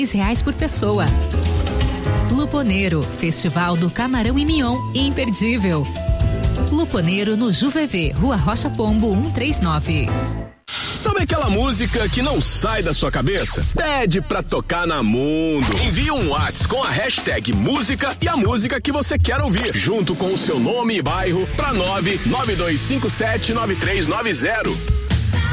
R$10 por pessoa. Luponeiro, Festival do Camarão e Mignon, imperdível. Luponeiro no Juvevê, Rua Rocha Pombo 139. Sabe aquela música que não sai da sua cabeça? Pede pra tocar na Mundo. Envie um WhatsApp com a hashtag música e a música que você quer ouvir, junto com o seu nome e bairro, pra 992579390.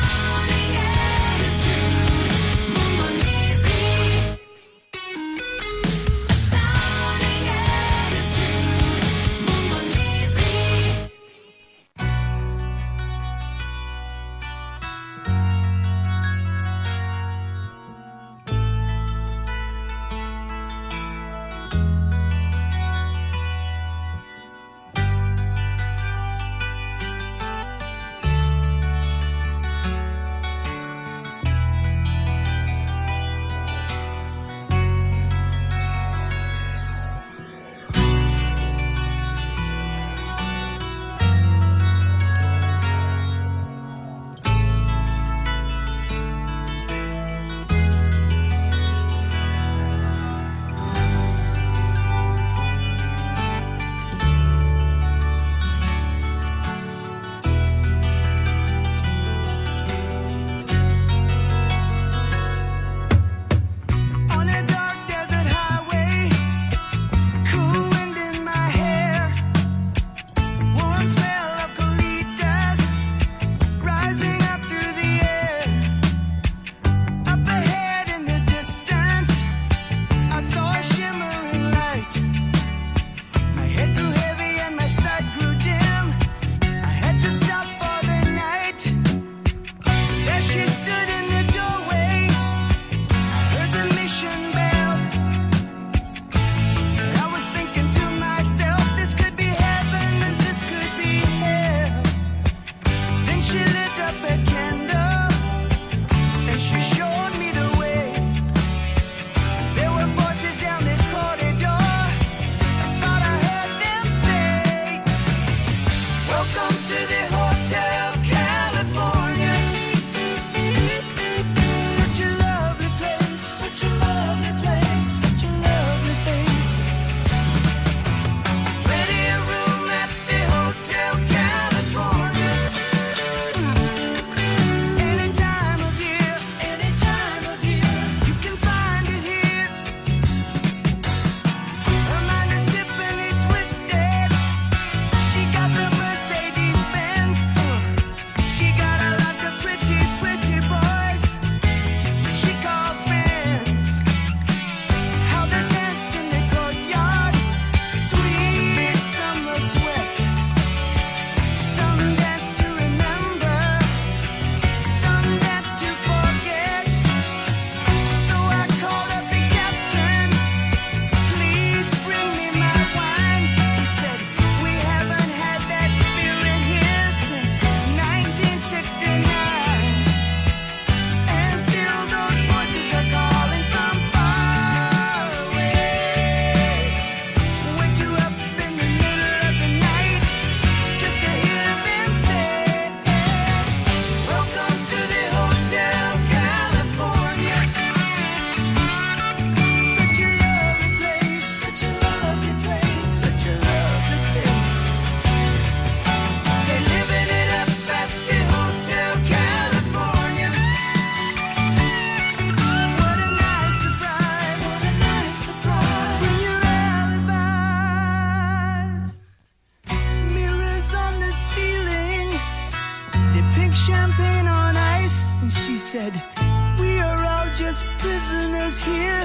said, we are all just prisoners here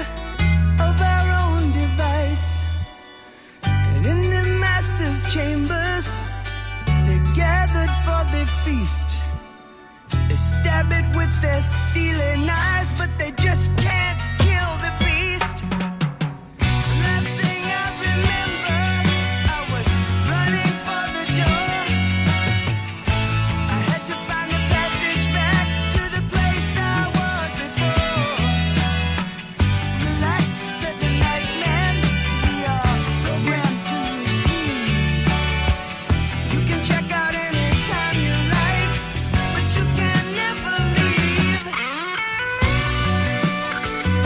of our own device. And in the master's chambers, they're gathered for the feast. They stab it with their steely knives, but they just can't kill the beast. Last thing I remember, I was running for the door. I had to find the passage back to the place I was before. Relax, said the night man, we are programmed to receive. You can check out anytime you like, but you can never leave.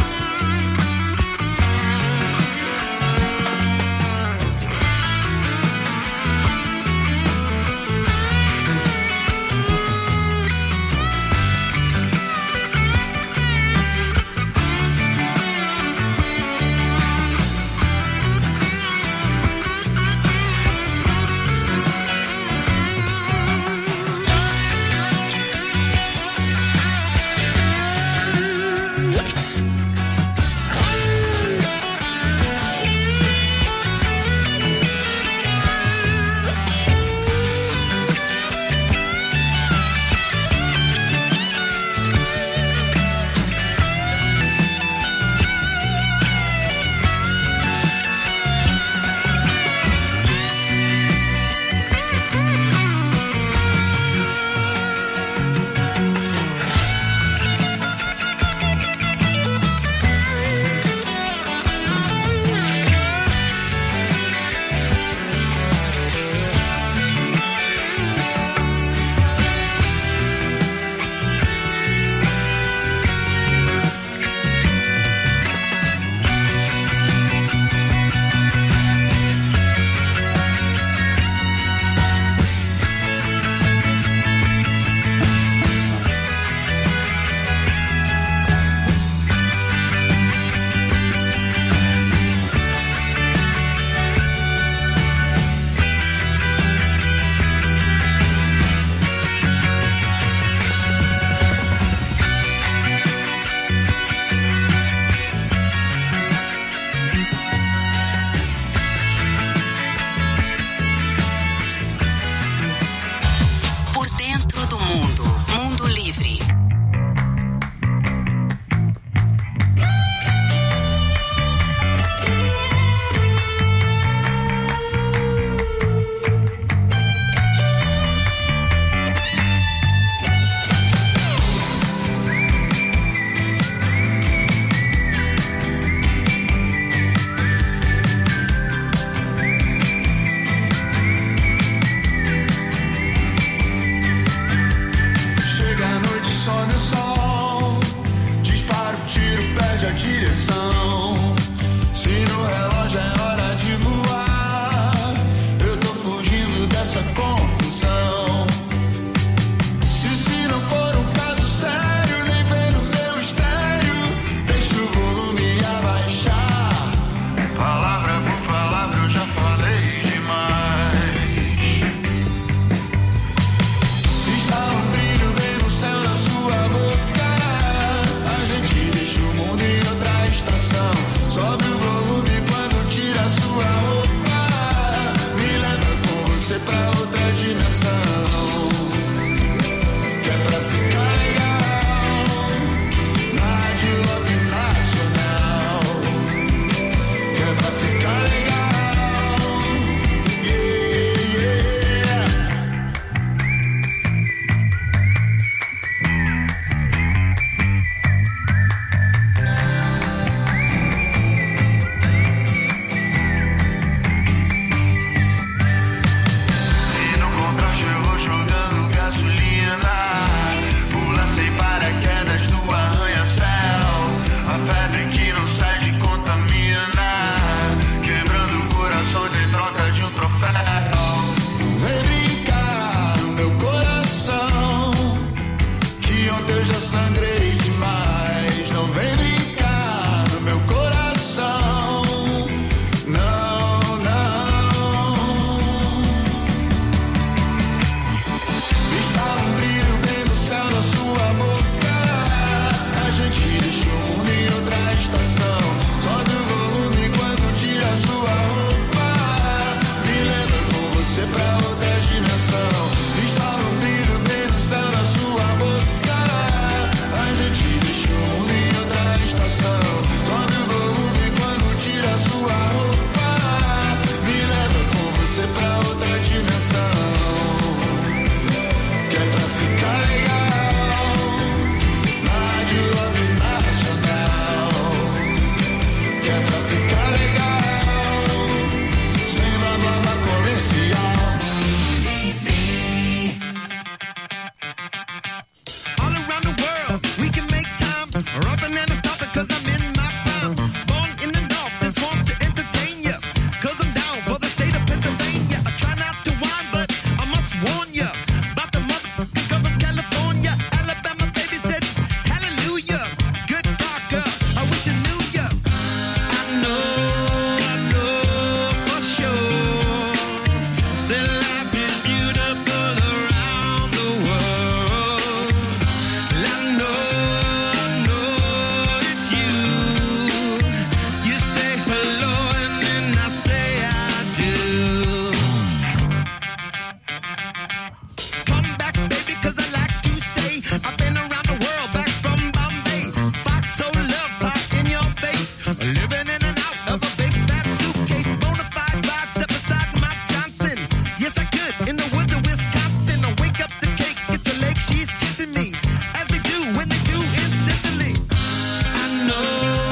estação. Se no relógio é hora de voar, eu tô fugindo dessa confusão. E se não for um caso sério, nem vem no meu estéreo, deixa o volume abaixar. Palavra por palavra eu já falei demais. Está um brilho bem no céu da sua boca, a gente deixa o mundo em outra estação. Sobe o volume quando tira a sua roupa, me leva com você pra outra dimensão. Que é pra ficar legal, na Rádio Love Nacional. Que é pra ficar legal, yeah, yeah. E no contraste eu vou jogando gasolina, pula sem paraquedas do arranha-céu. A febre que não sai de contamina, quebrando corações em troca de um troféu. Vem brincar no meu coração, que ontem eu já sangrei demais. Não vem brincar no meu coração, não, não. Está um brilho bem no céu da sua boca, a gente deixa o mundo em outra estação. Sobe o volume quando tira a sua roupa, me leva com você pra outra dimensão. Está um brilho bem no céu da sua boca, a gente deixa o mundo em outra estação. Sobe o volume quando tira a sua roupa, me leva com você pra outra dimensão. Que é pra ficar legal, na Rádio Love Nacional. Que é pra ficar legal, sem blá blá blá comercial. All around the world, we can make time. Rather than stop it, 'cause I'm in my prime. Born in the north, and sworn to entertain ya. 'Cause I'm down for the state of Pennsylvania. I try not to whine, but I must warn ya about the motherfucking girl from California. Alabama baby said, hallelujah. Good doctor, I wish I knew ya. I know for sure that life is beautiful around the world. I know it's you. You say hello and then I say I do. Come back, baby, 'cause I like to say I've been around the world, back from Bombay. Fox so love pop in your face, living in and out of a big fat suitcase. Bonafide ride, step aside my Johnson. Yes, I could in the woods of Wisconsin. I wake up the cake, it's the lake, she's kissing me as they do when they do in Sicily. I know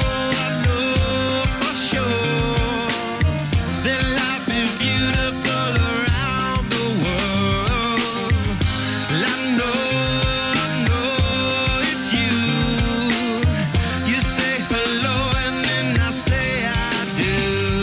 for sure that life is beautiful around the world. I know it's you. You say hello and then I say I do.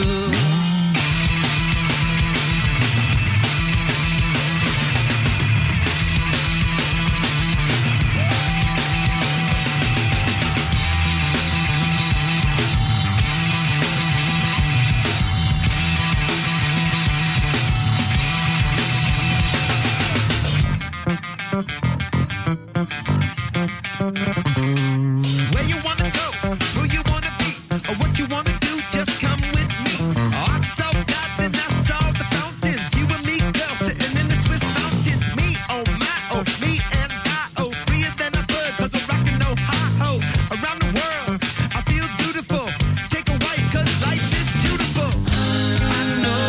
Where you wanna go, who you wanna be, or what you wanna do, just come with me. I saw God, then I saw the fountains. You and me, girl, sitting in the Swiss mountains. Me, oh my, oh, me and I, oh, freer than a bird, 'cause I'm rockin' Ohio. Around the world, I feel beautiful. Take a white, 'cause life is beautiful. I know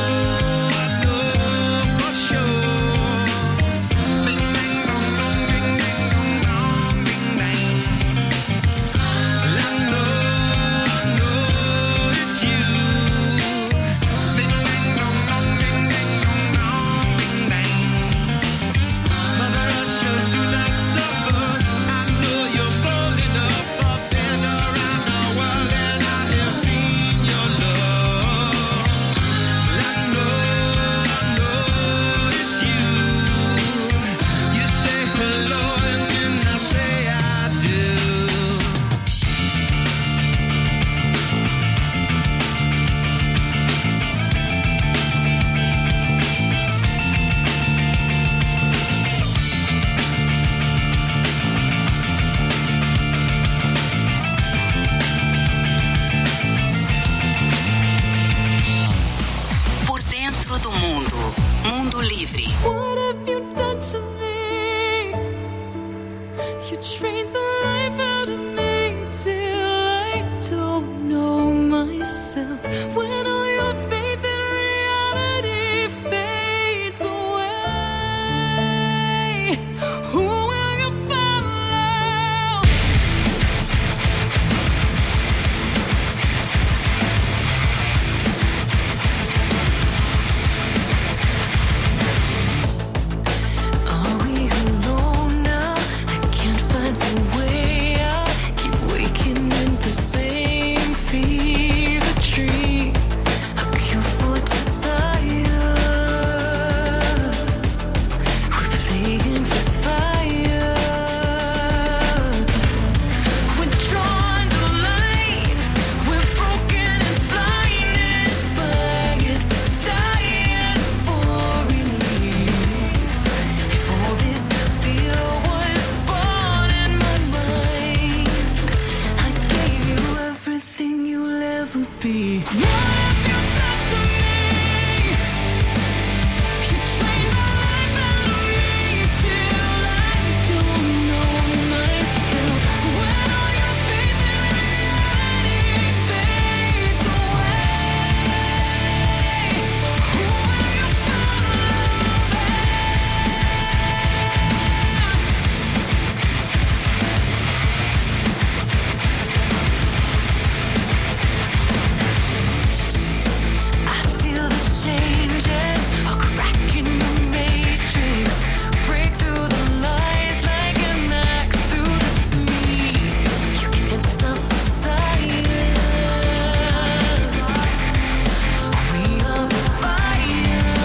for sure. Bing, bang, bong, bong, bing, bang, bong, bong, bing, bang. I know it's you. Livre. What have you done to me? You trained the life out of me till I don't know myself. When all your faith in reality fades away, who will you follow? Are we alone now? I can't find the way out. Keep waking in the same fever dream. A cure for desire. We're playing with fire. We're drawn to light. We're broken and blinded by it. Dying for release. If all this fear was born in my mind, I gave you everything you'll ever be. What have you done to me? You trained my life out of me till I don't know myself. When all your faith in reality fades away, who will you I feel the changes, a crack in the matrix. Break through the lies like an axe through the screen. You can't stop the silence. We are the fire.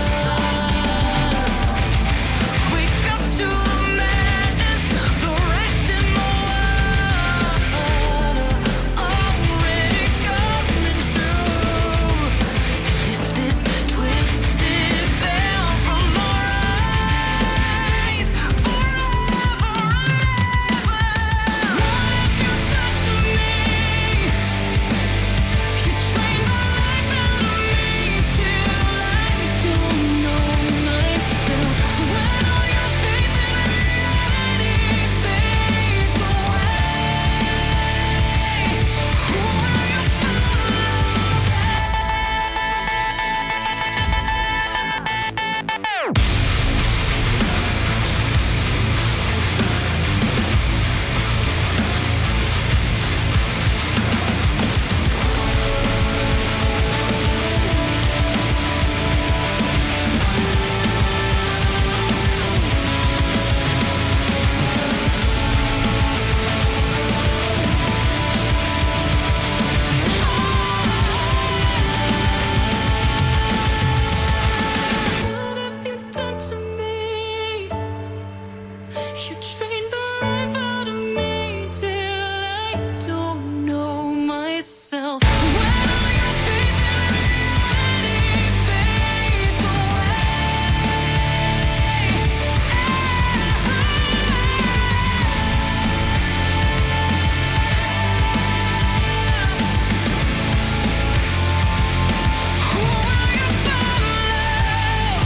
Wake up to the madness, the rats in the water, already coming through. Lift this twisted veil from our eyes forever. What have you done to me? You trained my life out of me till I don't know myself. When all your faith in reality fades away, who will you follow? What have you done to me? You trained the life out of me till I don't know myself. When all your faith in reality fades away, who will you follow?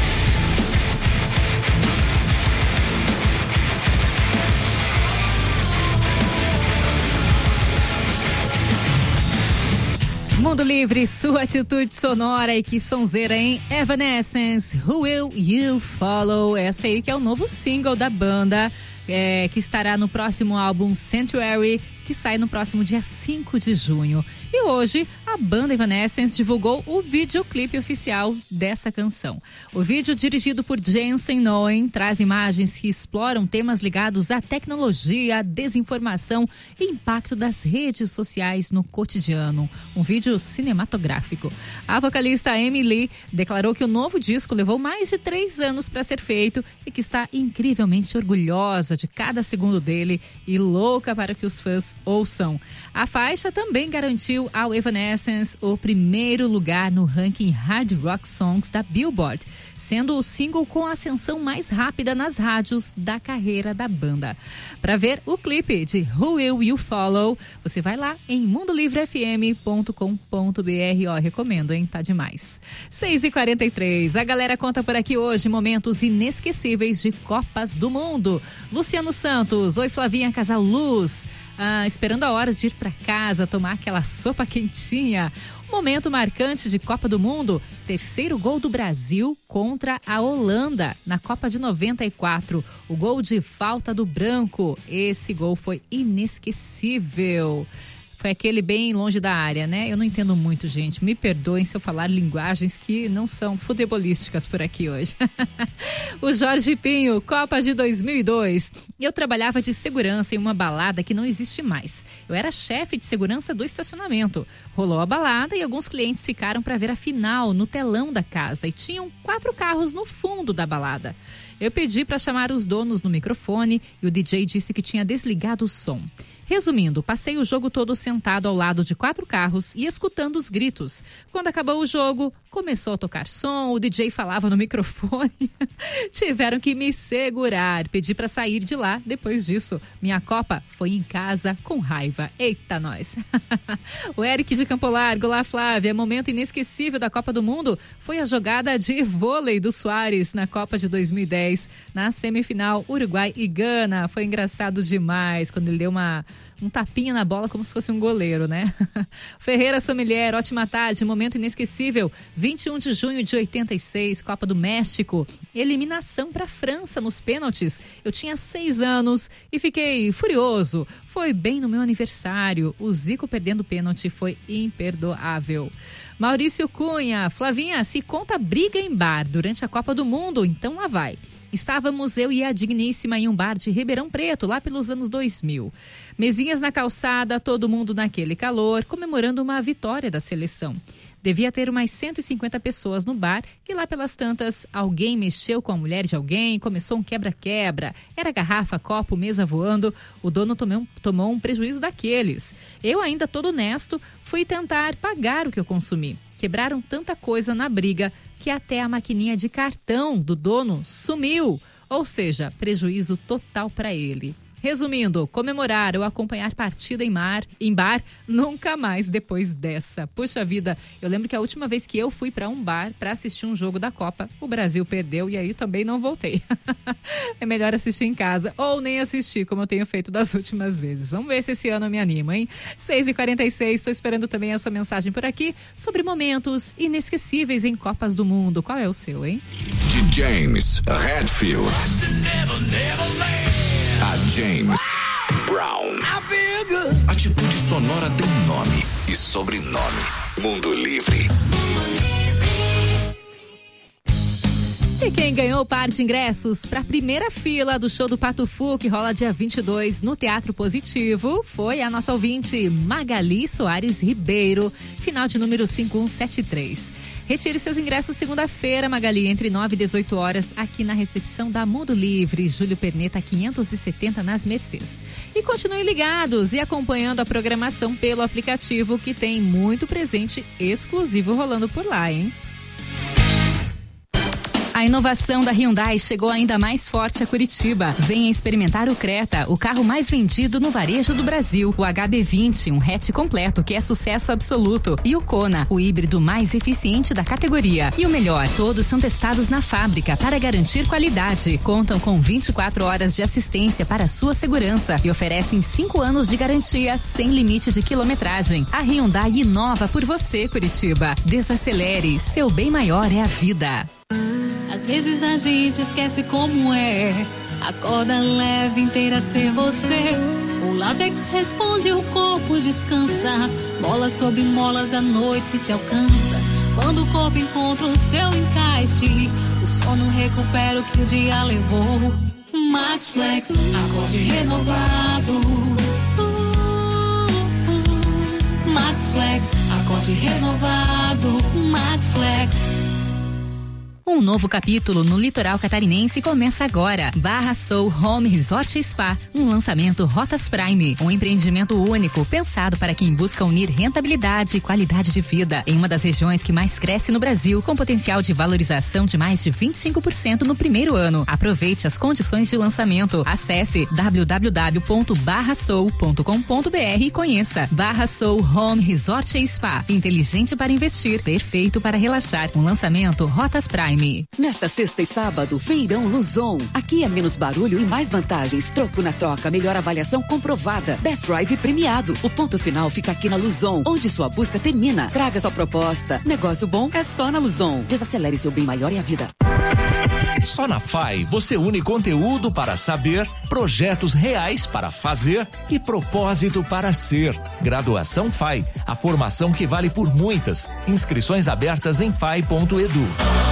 Mundo Livre, sua atitude sonora. E que sonzeira, hein? Evanescence, Who Will You Follow? Essa aí que é o novo single da banda, que estará no próximo álbum Sanctuary, que sai no próximo dia 5 de junho. E hoje, a banda Evanescence divulgou o videoclipe oficial dessa canção. O vídeo, dirigido por Jensen Noen, traz imagens que exploram temas ligados à tecnologia, à desinformação e impacto das redes sociais no cotidiano. Um vídeo cinematográfico. A vocalista Amy Lee declarou que o novo disco levou mais de 3 anos para ser feito e que está incrivelmente orgulhosa de cada segundo dele e louca para que os fãs Songs. Ouçam. A faixa também garantiu ao Evanescence o primeiro lugar no ranking Hard Rock Songs da Billboard, sendo o single com a ascensão mais rápida nas rádios da carreira da banda. Para ver o clipe de Who Will You Follow, você vai lá em mundolivrefm.com.br. Ó, recomendo, hein? Tá demais. 6h43. A galera conta por aqui hoje momentos inesquecíveis de Copas do Mundo. Luciano Santos. Oi, Flavinha, casal Luz. Esperando a hora de ir para casa, tomar aquela sopa quentinha. Momento marcante de Copa do Mundo, terceiro gol do Brasil contra a Holanda na Copa de 94. O gol de falta do Branco. Esse gol foi inesquecível. Foi aquele bem longe da área, né? Eu não entendo muito, gente. Me perdoem se eu falar linguagens que não são futebolísticas por aqui hoje. O Jorge Pinho, Copa de 2002. Eu trabalhava de segurança em uma balada que não existe mais. Eu era chefe de segurança do estacionamento. Rolou a balada e alguns clientes ficaram para ver a final no telão da casa. E tinham 4 carros no fundo da balada. Eu pedi para chamar os donos no microfone e o DJ disse que tinha desligado o som. Resumindo, passei o jogo todo sentado ao lado de 4 carros e escutando os gritos. Quando acabou o jogo, começou a tocar som, o DJ falava no microfone. Tiveram que me segurar, pedi para sair de lá. Depois disso, minha Copa foi em casa com raiva. Eita, nós! O Eric de Campo Largo, lá Flávia, momento inesquecível da Copa do Mundo foi a jogada de vôlei do Soares na Copa de 2010, na semifinal Uruguai e Gana. Foi engraçado demais quando ele deu um tapinha na bola como se fosse um goleiro, né? Ferreira Sommelier, ótima tarde, momento inesquecível, 21 de junho de 86, Copa do México, eliminação para a França nos pênaltis. Eu tinha 6 anos e fiquei furioso. Foi bem no meu aniversário, o Zico perdendo o pênalti foi imperdoável. Maurício Cunha, Flavinha, se conta briga em bar durante a Copa do Mundo, então lá vai. Estávamos eu e a Digníssima em um bar de Ribeirão Preto, lá pelos anos 2000. Mesinhas na calçada, todo mundo naquele calor, comemorando uma vitória da seleção. Devia ter umas 150 pessoas no bar e lá pelas tantas, alguém mexeu com a mulher de alguém, começou um quebra-quebra. Era garrafa, copo, mesa voando, o dono tomou um prejuízo daqueles. Eu, ainda todo honesto, fui tentar pagar o que eu consumi. Quebraram tanta coisa na briga que até a maquininha de cartão do dono sumiu. Ou seja, prejuízo total para ele. Resumindo, comemorar ou acompanhar partida em bar, nunca mais depois dessa. Puxa vida, eu lembro que a última vez que eu fui para um bar para assistir um jogo da Copa, o Brasil perdeu e aí também não voltei. É melhor assistir em casa ou nem assistir, como eu tenho feito das últimas vezes. Vamos ver se esse ano eu me animo, hein? 6h46, estou esperando também a sua mensagem por aqui sobre momentos inesquecíveis em Copas do Mundo. Qual é o seu, hein? De James Hetfield. A James Brown. Atitude Sonora tem nome e sobrenome. Mundo Livre. E quem ganhou o par de ingressos para a primeira fila do show do Pato Fu, que rola dia 22 no Teatro Positivo, foi a nossa ouvinte Magali Soares Ribeiro, final de número 5173. Retire seus ingressos segunda-feira, Magali, entre 9 e 18 horas, aqui na recepção da Mundo Livre, Júlio Perneta 570, nas Mercês. E continuem ligados e acompanhando a programação pelo aplicativo, que tem muito presente exclusivo rolando por lá, hein? A inovação da Hyundai chegou ainda mais forte a Curitiba. Venha experimentar o Creta, o carro mais vendido no varejo do Brasil. O HB20, um hatch completo que é sucesso absoluto. E o Kona, o híbrido mais eficiente da categoria. E o melhor, todos são testados na fábrica para garantir qualidade. Contam com 24 horas de assistência para a sua segurança e oferecem 5 anos de garantia sem limite de quilometragem. A Hyundai inova por você, Curitiba. Desacelere, seu bem maior é a vida. Às vezes a gente esquece como é. Acorda leve, inteira ser você. O látex responde, o corpo descansa. Mola sobre molas, a noite te alcança. Quando o corpo encontra o seu encaixe, o sono recupera o que o dia levou. Max Flex, acorde renovado. Max Flex, acorde renovado. Max Flex. Um novo capítulo no litoral catarinense começa agora. Barra Soul Home Resort e Spa, um lançamento Rotas Prime, um empreendimento único pensado para quem busca unir rentabilidade e qualidade de vida em uma das regiões que mais cresce no Brasil, com potencial de valorização de mais de 25% no primeiro ano. Aproveite as condições de lançamento. Acesse www.barrasoul.com.br e conheça. Barra Soul Home Resort e Spa, inteligente para investir, perfeito para relaxar. Um lançamento Rotas Prime. Nesta sexta e sábado, Feirão Luzon. Aqui é menos barulho e mais vantagens. Troco na troca, melhor avaliação comprovada. Best Drive premiado. O ponto final fica aqui na Luzon, onde sua busca termina. Traga sua proposta. Negócio bom é só na Luzon. Desacelere seu bem maior e a vida. Só na FAI você une conteúdo para saber, projetos reais para fazer e propósito para ser. Graduação FAI, a formação que vale por muitas. Inscrições abertas em fai.edu.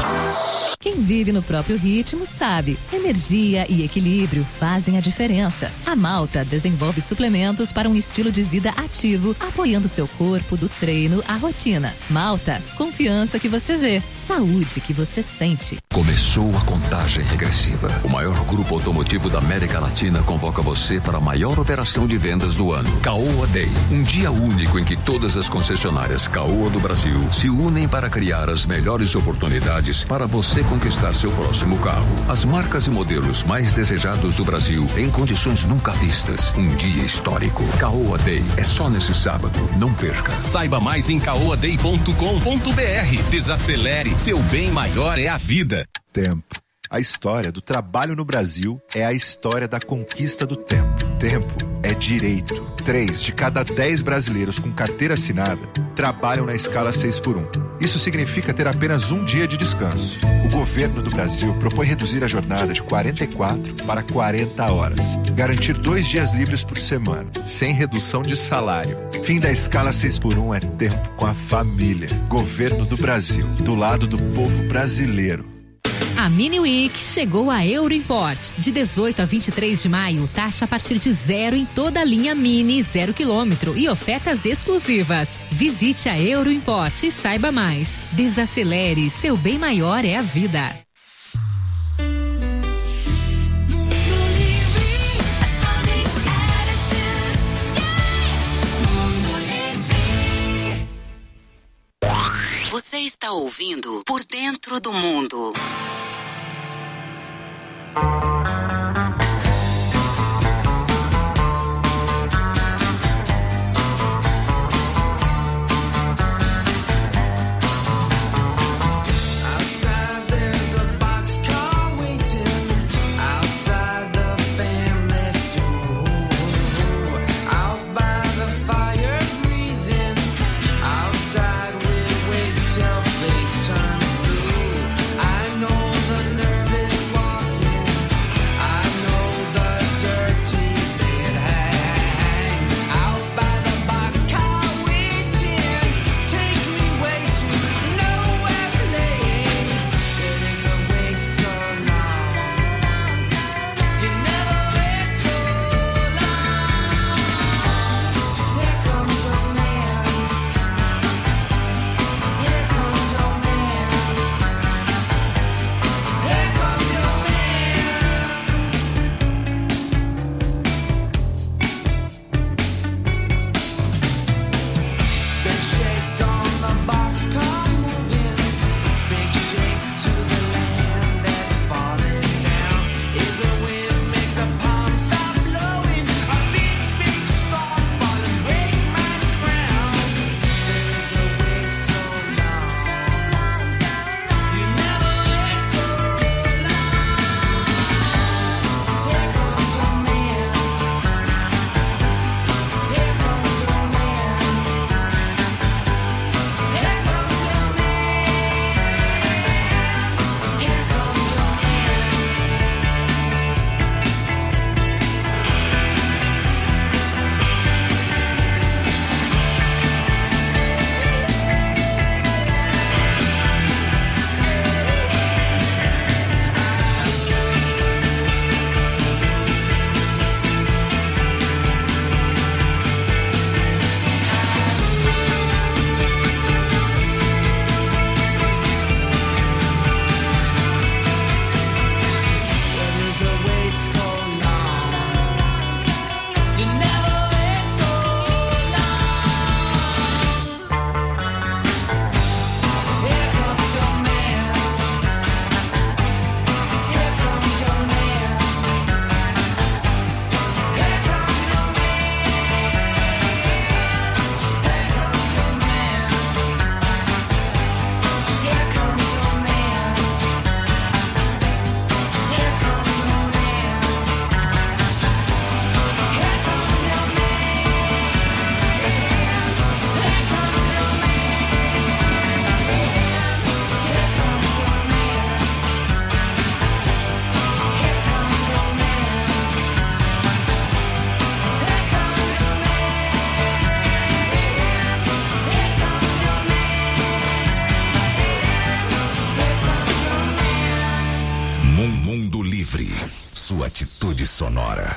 Quem vive no próprio ritmo sabe, energia e equilíbrio fazem a diferença. A Malta desenvolve suplementos para um estilo de vida ativo, apoiando seu corpo do treino à rotina. Malta, confiança que você vê, saúde que você sente. Começou a contagem regressiva. O maior grupo automotivo da América Latina convoca você para a maior operação de vendas do ano. Caoa Day, um dia único em que todas as concessionárias Caoa do Brasil se unem para criar as melhores oportunidades para você conquistar seu próximo carro. As marcas e modelos mais desejados do Brasil em condições nunca vistas. Um dia histórico. Caoa Day é só nesse sábado. Não perca. Saiba mais em caoaday.com.br. Desacelere. Seu bem maior é a vida. Tempo. A história do trabalho no Brasil é a história da conquista do tempo. Tempo é direito. 3 de cada 10 brasileiros com carteira assinada trabalham na escala 6x1. Isso significa ter apenas um dia de descanso. O governo do Brasil propõe reduzir a jornada de 44 para 40 horas. Garantir 2 dias livres por semana, sem redução de salário. Fim da escala 6x1 é tempo com a família. Governo do Brasil, do lado do povo brasileiro. A Mini Week chegou a Euroimport. De 18 a 23 de maio, taxa a partir de 0 em toda a linha Mini 0 km e ofertas exclusivas. Visite a Euroimport e saiba mais. Desacelere, seu bem maior é a vida. Você está ouvindo Por Dentro do Mundo. Face turns blue. I know the nerve is walking Livre, sua atitude sonora.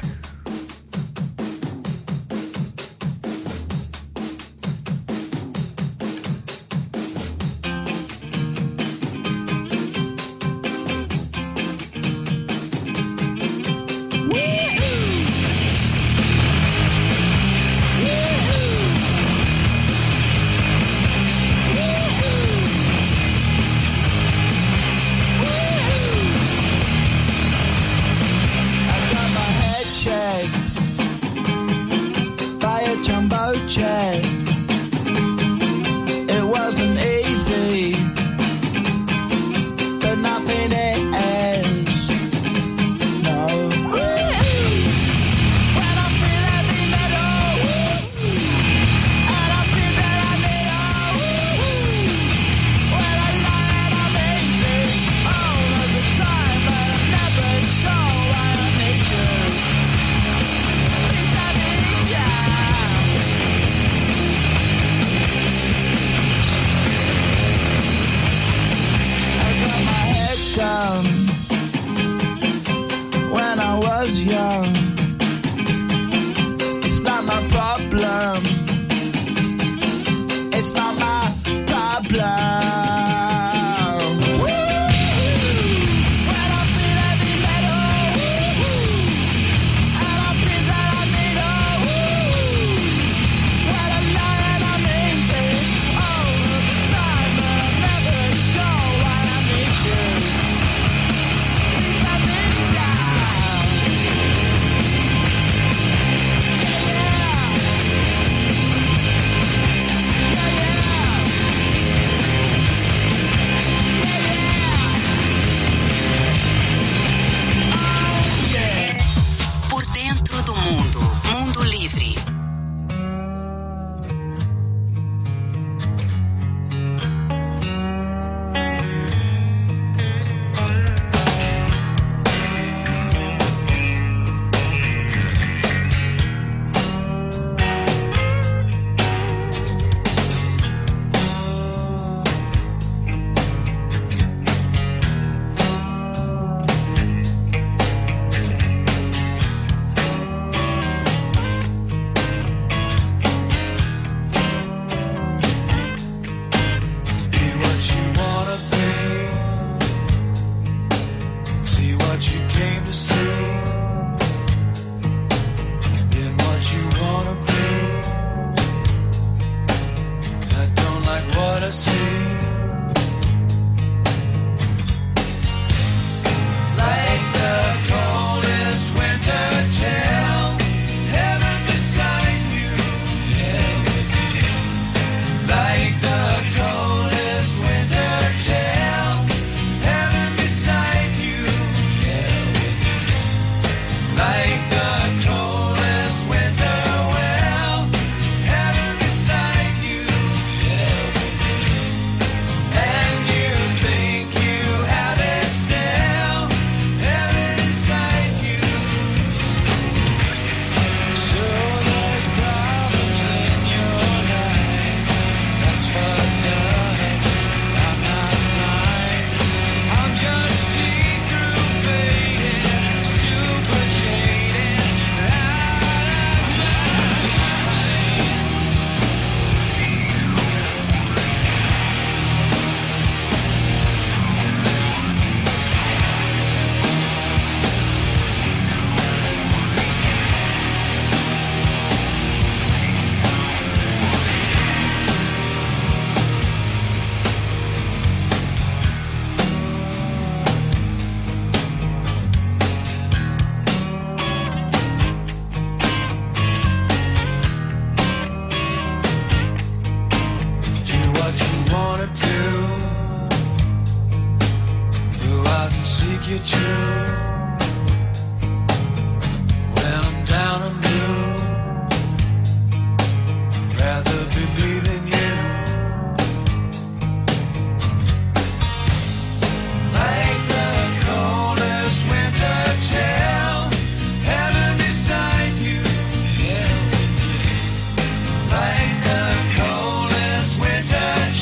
It wasn't easy, but nothing is. No. When I feel heavy metal, and I feel that I need when I lie and I'm easy all of the time, but I'm never sure why I need you. Because I need you. Down when I was young. It's not my problem. It's not my problem. When I feel heavy metal, and I feel that I need when I lie and I'm easy all of the time, but I'm never sure why I need you. Por dentro do mundo, Mundo Livre.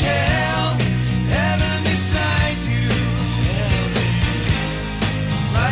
Like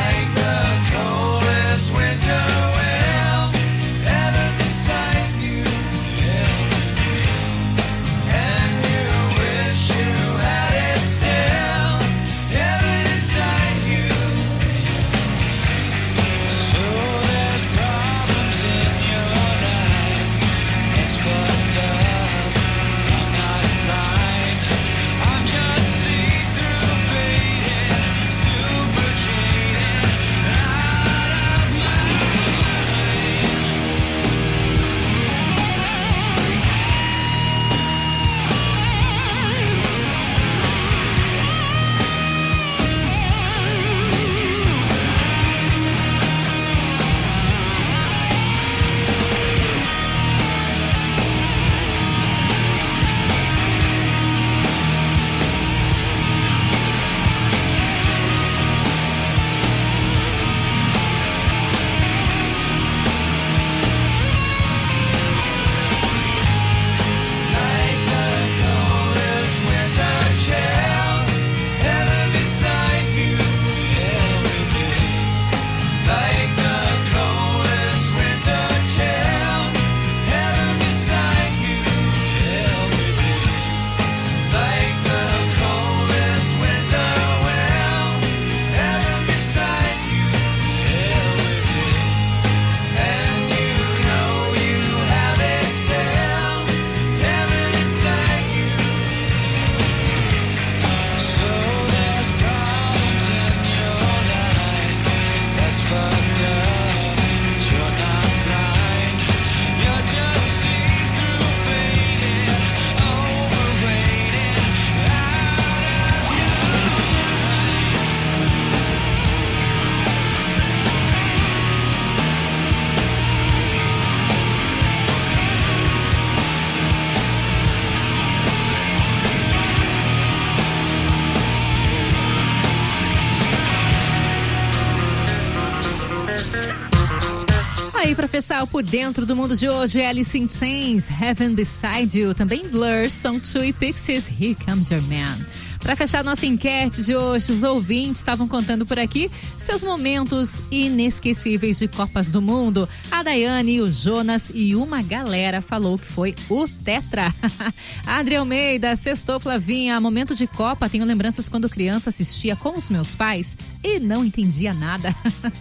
aí, pra fechar o Por Dentro do Mundo de hoje, Alice in Chains, Heaven Beside You, também Blur, Song 2 e Pixies, Here Comes Your Man. Para fechar nossa enquete de hoje, os ouvintes estavam contando por aqui seus momentos inesquecíveis de Copas do Mundo. A Daiane, o Jonas e uma galera falou que foi o Tetra. A Adri Almeida, sextou Flavinha, momento de Copa, tenho lembranças quando criança assistia com os meus pais e não entendia nada.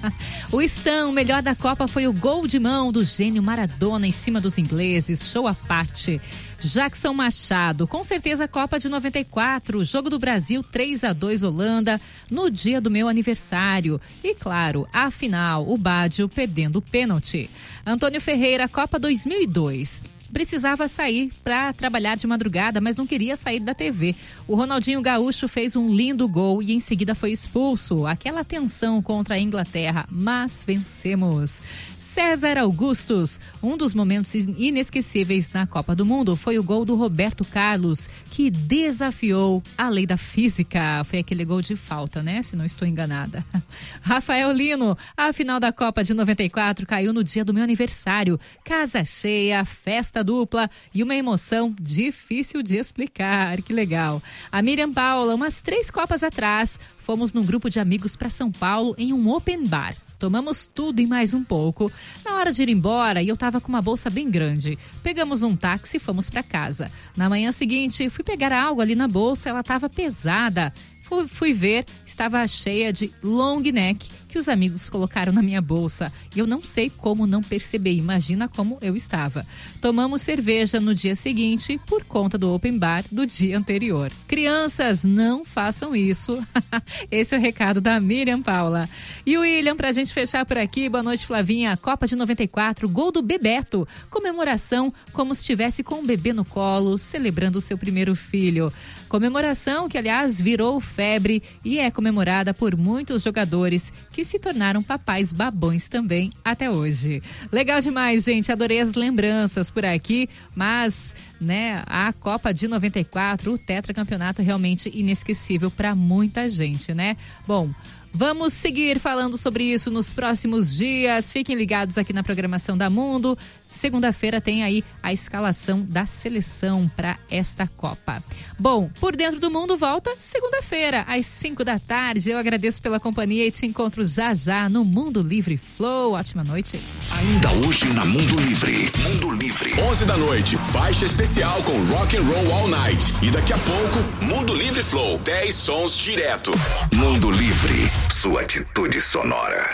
O Stan, o melhor da Copa foi o gol de mão do gênio Maradona em cima dos ingleses, show à parte. Jackson Machado, com certeza Copa de 94, jogo do Brasil 3-2 Holanda, no dia do meu aniversário. E claro, a final, o Bádio perdendo o pênalti. Antônio Ferreira, Copa 2002. Precisava sair para trabalhar de madrugada, mas não queria sair da TV. O Ronaldinho Gaúcho fez um lindo gol e em seguida foi expulso. Aquela tensão contra a Inglaterra, mas vencemos. César Augustus, um dos momentos inesquecíveis na Copa do Mundo foi o gol do Roberto Carlos, que desafiou a lei da física. Foi aquele gol de falta, né? Se não estou enganada. Rafael Lino, a final da Copa de 94 caiu no dia do meu aniversário. Casa cheia, festa dupla e uma emoção difícil de explicar. Que legal. A Miriam Paula, umas 3 Copas atrás, fomos num grupo de amigos para São Paulo em um open bar. Tomamos tudo e mais um pouco. Na hora de ir embora, eu tava com uma bolsa bem grande. Pegamos um táxi e fomos para casa. Na manhã seguinte, fui pegar algo ali na bolsa, ela tava pesada. Fui ver, estava cheia de long neck que os amigos colocaram na minha bolsa. E eu não sei como não perceber, imagina como eu estava. Tomamos cerveja no dia seguinte por conta do open bar do dia anterior. Crianças, não façam isso. Esse é o recado da Miriam Paula. E o William, pra gente fechar por aqui, boa noite Flavinha, Copa de 94, gol do Bebeto, comemoração como se estivesse com um bebê no colo, celebrando o seu primeiro filho. Comemoração que, aliás, virou febre e é comemorada por muitos jogadores que se tornaram papais babões também até hoje. Legal demais, gente. Adorei as lembranças por aqui, mas, né, a Copa de 94, o tetracampeonato realmente inesquecível para muita gente, né? Bom, vamos seguir falando sobre isso nos próximos dias. Fiquem ligados aqui na programação da Mundo. Segunda-feira tem aí a escalação da seleção para esta Copa. Bom, Por Dentro do Mundo volta segunda-feira, às 5 da tarde. Eu agradeço pela companhia e te encontro já no Mundo Livre Flow. Ótima noite. Ainda hoje na Mundo Livre. Mundo Livre. 11 da noite, faixa especial com Rock and Roll All Night. E daqui a pouco, Mundo Livre Flow. 10 sons direto. Mundo Livre, sua atitude sonora.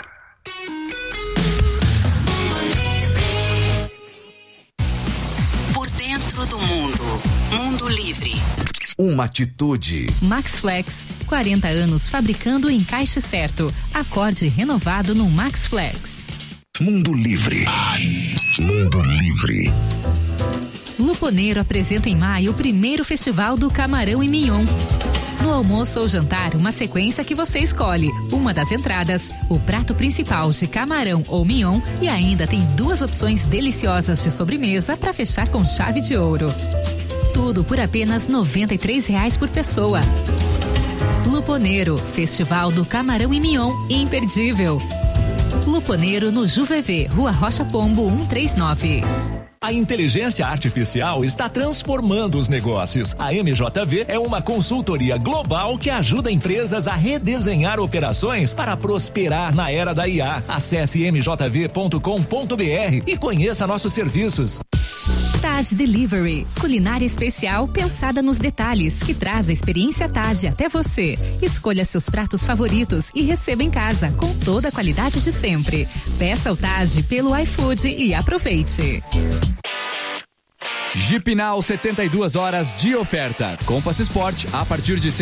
Dentro do mundo. Mundo Livre. Uma atitude. Max Flex, 40 anos fabricando o encaixe certo. Acorde renovado no Max Flex. Mundo Livre. Mundo Livre. Luponeiro apresenta em maio o primeiro festival do Camarão e Mignon. No almoço ou jantar, uma sequência que você escolhe. Uma das entradas, o prato principal de camarão ou mignon e ainda tem 2 opções deliciosas de sobremesa para fechar com chave de ouro. Tudo por apenas R$ 93 por pessoa. Luponeiro, Festival do Camarão e Mignon, imperdível. Luponeiro no Juvevê, Rua Rocha Pombo 139. A inteligência artificial está transformando os negócios. A MJV é uma consultoria global que ajuda empresas a redesenhar operações para prosperar na era da IA. Acesse mjv.com.br e conheça nossos serviços. Taj Delivery, culinária especial pensada nos detalhes, que traz a experiência Taj até você. Escolha seus pratos favoritos e receba em casa com toda a qualidade de sempre. Peça o Taj pelo iFood e aproveite. Jeep Now, 72 horas de oferta. Compass Sport a partir de R$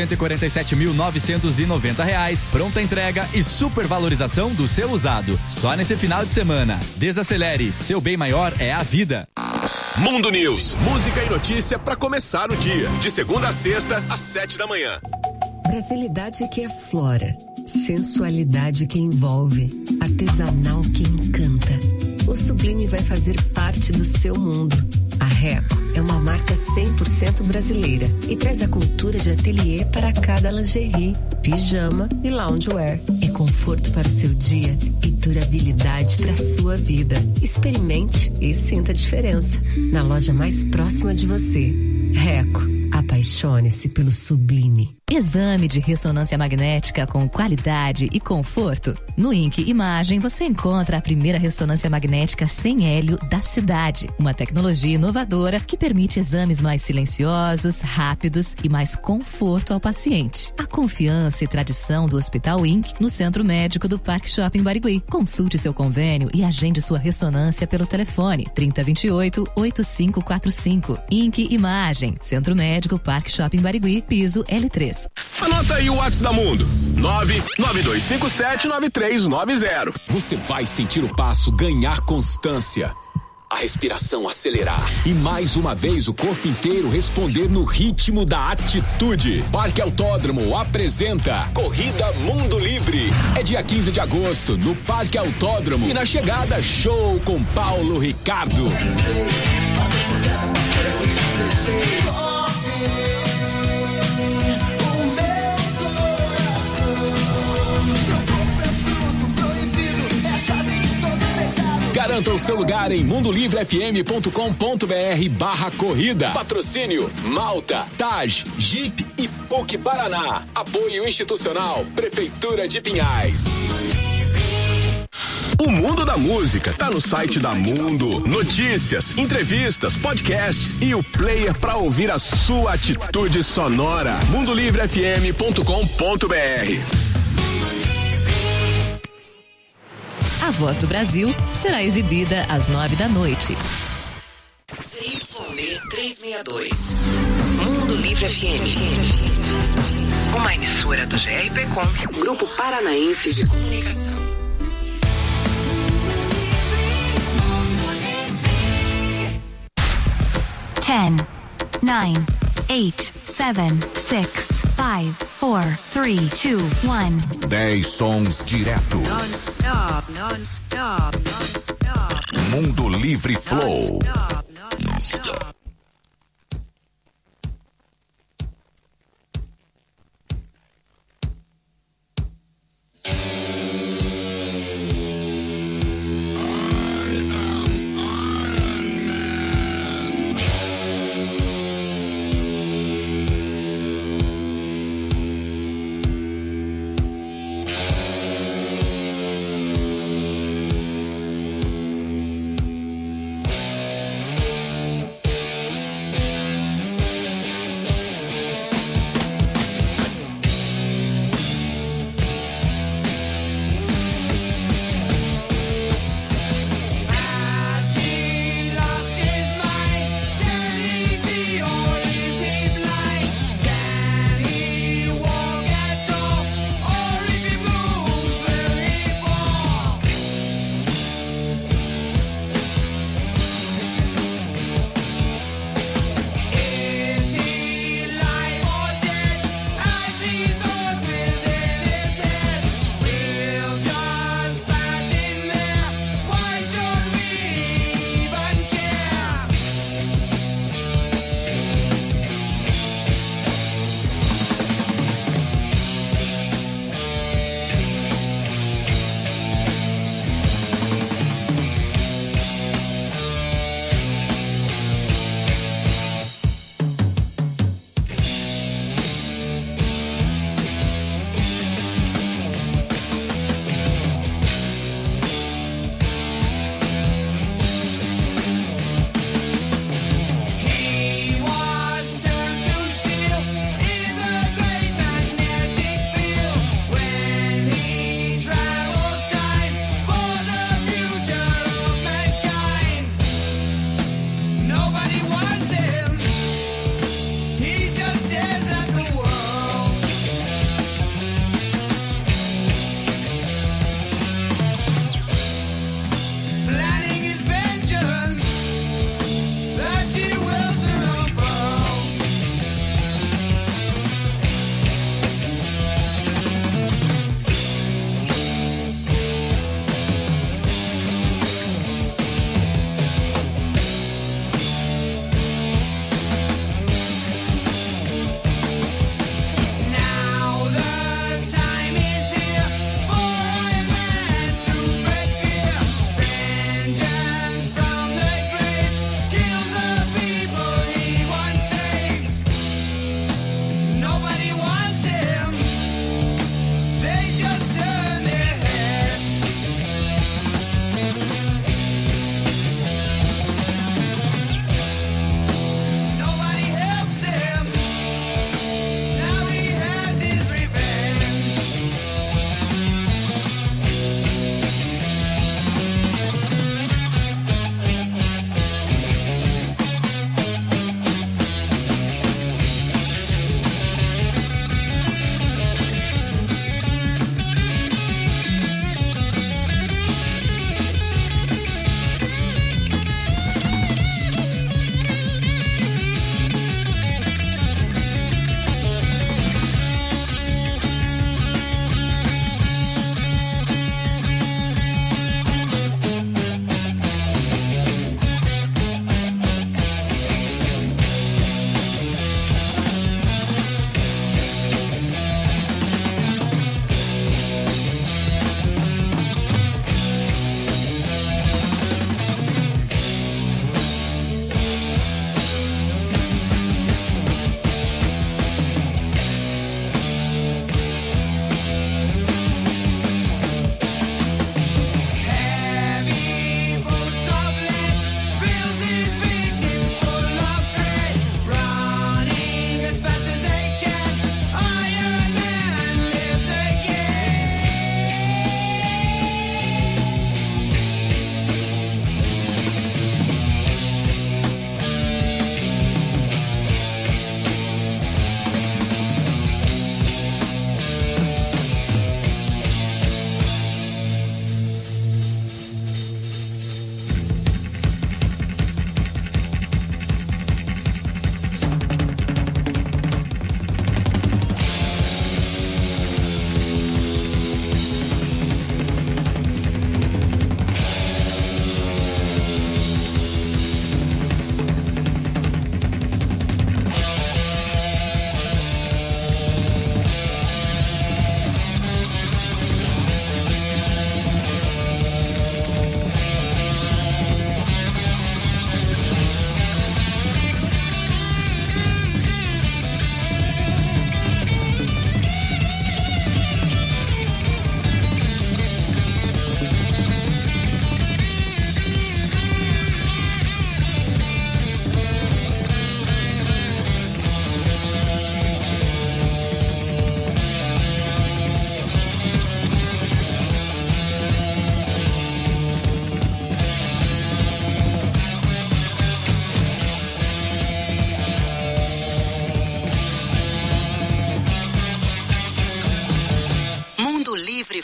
147.990. Pronta entrega e supervalorização do seu usado. Só nesse final de semana. Desacelere, seu bem maior é a vida. Mundo News, música e notícia para começar o dia. De segunda a sexta, às 7 da manhã. Brasilidade que aflora, sensualidade que envolve, artesanal que encanta. O sublime vai fazer parte do seu mundo. A Reco é uma marca 100% brasileira e traz a cultura de ateliê para cada lingerie. pijama e loungewear. É conforto para o seu dia e durabilidade para a sua vida. Experimente e sinta a diferença. Na loja mais próxima de você. Reco, apaixone-se pelo sublime. Exame de ressonância magnética com qualidade e conforto. No INC Imagem você encontra a primeira ressonância magnética sem hélio da cidade. Uma tecnologia inovadora que permite exames mais silenciosos, rápidos e mais conforto ao paciente. A confiança e tradição do Hospital INC no Centro Médico do Parque Shopping Barigui. Consulte seu convênio e agende sua ressonância pelo telefone 3028-8545. INC Imagem, Centro Médico Parque Shopping Barigui, piso L3. Anota aí o WhatsApp da Mundo. 992579390. Você vai sentir o passo ganhar constância, a respiração acelerar e mais uma vez o corpo inteiro responder no ritmo da atitude. Parque Autódromo apresenta Corrida Mundo Livre. É dia 15 de agosto no Parque Autódromo e na chegada show com Paulo Ricardo. Garanta o seu lugar em mundolivrefm.com.br/corrida. Patrocínio Malta, Taj, Jeep e PUC Paraná. Apoio institucional Prefeitura de Pinhais. O mundo da música tá no site da Mundo. Notícias, entrevistas, podcasts e o player para ouvir a sua atitude sonora. mundolivrefm.com.br. A Voz do Brasil será exibida às 9 da noite. CYB 362. Mundo Livre FM. Uma emissora do GRPcom, Grupo Paranaense de Comunicação. Ten, 9, 8, 7, 6, 5, 4, 3, 2, 1. 10 sons direto. Non-stop, non-stop, non-stop. Mundo Livre Flow. Non-stop.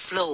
Flow.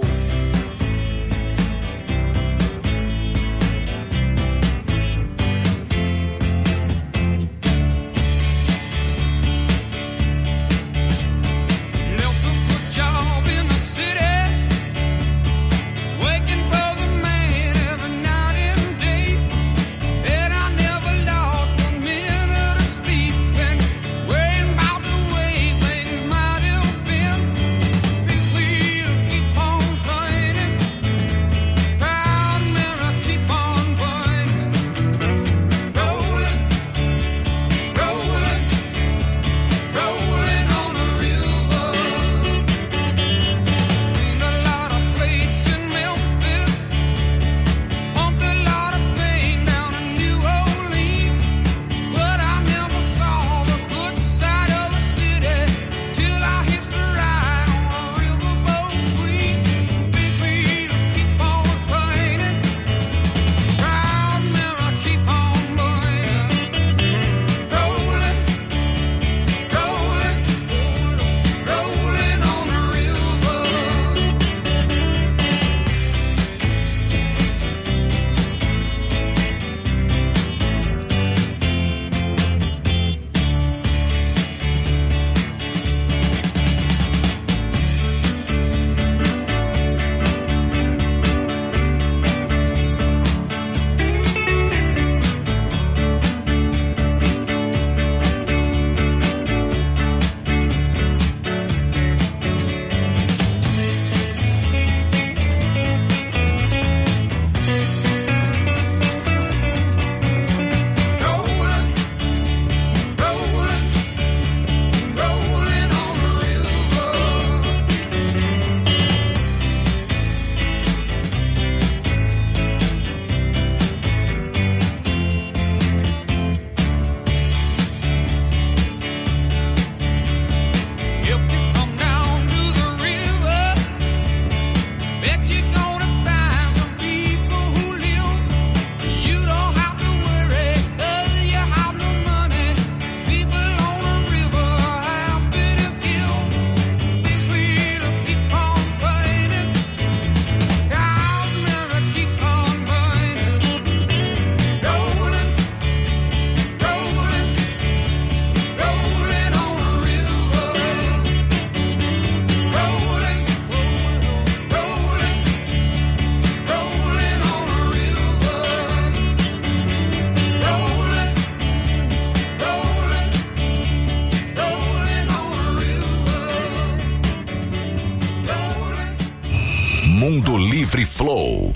Mundo Livre Flow.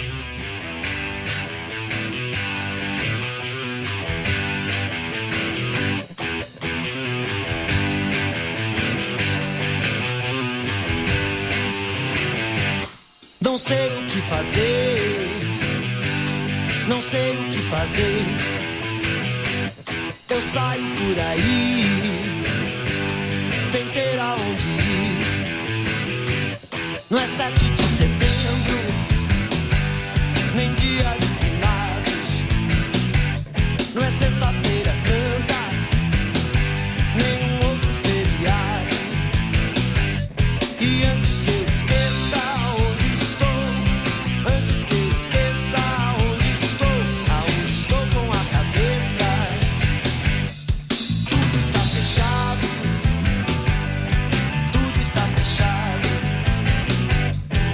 Não sei o que fazer, não sei o que fazer. Eu saio por aí, sem ter aonde ir. Não é 7 de setembro, nem dia de finados. Não é sexta-feira santa, nem outro feriado. E antes que eu esqueça onde estou, antes que eu esqueça onde estou com a cabeça. Tudo está fechado, tudo está fechado.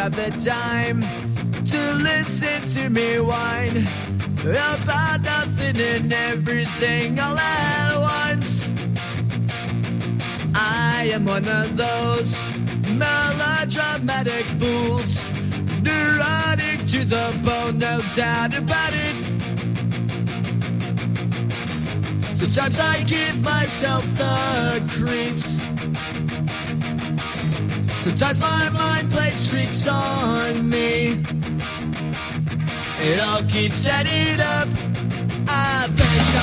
have the time to listen to me whine about nothing and everything all at once. I am one of those melodramatic fools, neurotic to the bone, no doubt about it. Sometimes I give myself the creeps. Sometimes my mind plays tricks on me. It all keeps adding up. I think